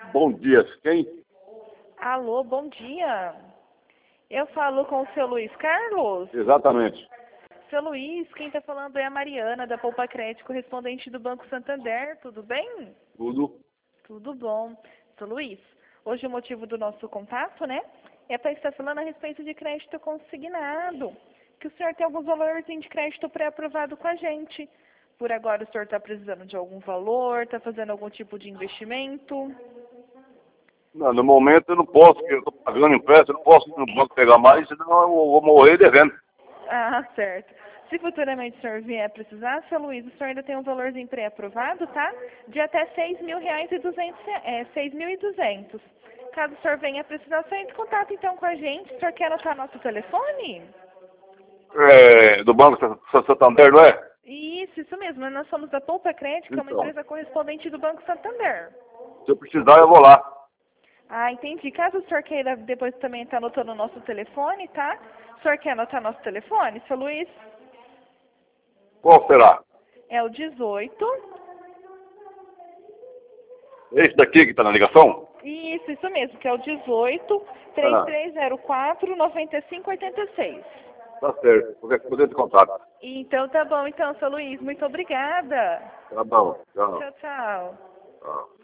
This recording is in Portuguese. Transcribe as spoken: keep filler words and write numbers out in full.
Bom dia, quem? Alô, bom dia. Eu falo com o seu Luiz Carlos? Exatamente. Seu Luiz, quem está falando é a Mariana, da Poupa Crédito, correspondente do Banco Santander. Tudo bem? Tudo. Tudo bom. Seu Luiz, hoje o motivo do nosso contato, né, é para estar falando a respeito de crédito consignado, que o senhor tem alguns valores de crédito pré-aprovado com a gente. Por agora o senhor está precisando de algum valor, está fazendo algum tipo de investimento? Não, no momento eu não posso, porque eu estou pagando empréstimo, eu não posso ir no banco pegar mais, senão eu vou morrer devendo. Ah, certo. Se futuramente o senhor vier precisar, seu Luiz, o senhor ainda tem um valorzinho pré-aprovado, tá? De até seis mil reais e duzentos, é, seis mil e duzentos. Caso o senhor venha precisar, o senhor entre em contato então com a gente. O senhor quer anotar nosso telefone? É, do Banco Santander, não é? Isso, isso mesmo. Nós somos da Poupa Crédito, que é uma Então, empresa correspondente do Banco Santander. se eu precisar, eu vou lá. Ah, entendi. Caso o senhor queira depois também estar anotando o nosso telefone, tá? O senhor quer anotar nosso telefone, seu Luiz? Qual será? É o dezoito. Esse daqui que está na ligação? Isso, isso mesmo, que é o dezoito, três três zero quatro, nove cinco oito seis. Tá certo. Qualquer coisa de contato. Então tá bom, então, seu Luiz, muito obrigada. Tá bom. Tchau. Tchau, tchau. Tchau.